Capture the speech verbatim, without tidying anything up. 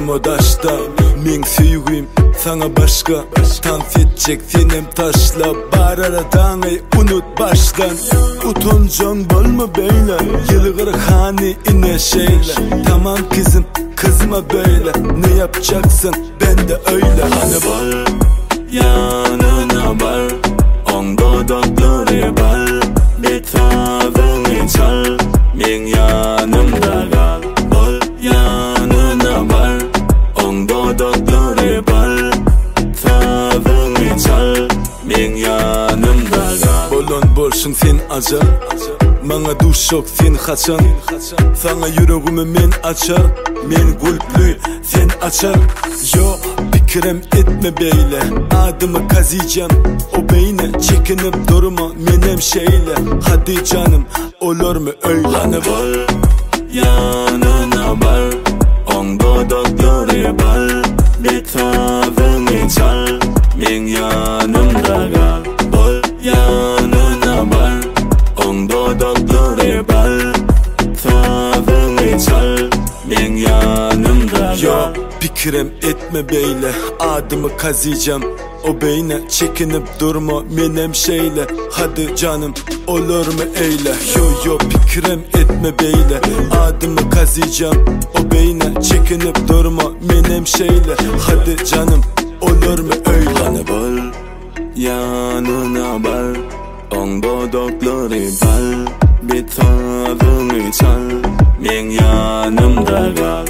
durma taşta. Men süygüyüm sana başka, dans edecek senem taşla. Bar aradan ey unut baştan. Utuncan bolma beyle, yılgır hani ine şeyle. Tamam kızım, kızma böyle, ne yapacaksın ben de öyle. Hani bol yanına var, on dudakları bal. Beethoven'i çal, men yanımda kal. Bol yanına var, on dudakları bal. Beethoven'i çal, men yanımda kal. Bolon bolsun sen acar, bana duş yok sen kaçan. Sana yüreğimi men açar, men gülplü sen açar. Yo bikrem etme beyle, adımı kazıyacağım o beyne. Çekinip durma menem şeyle, hadi canım olur mu öyle. Hani bol yanına var, on dudakları bal. Beethoven'i çal, men yanımda kal. Bol yanına var, on dudakları bal. Beethoven'i çal, men yanımda kal. Yo bikrem etme beyle, adımı kazıyacağım o beyne. Çekinip durma menem şeyle, hadi canım olur mu eyle. Yo yo bikrem etme beyle, adımı kazıyacağım o beyne. Çekinip durma menem şeyle, hadi canım olur mu öyle. Hani bol yanına var, on dudakları bal. Beethoven'i çal, men yanımda kal.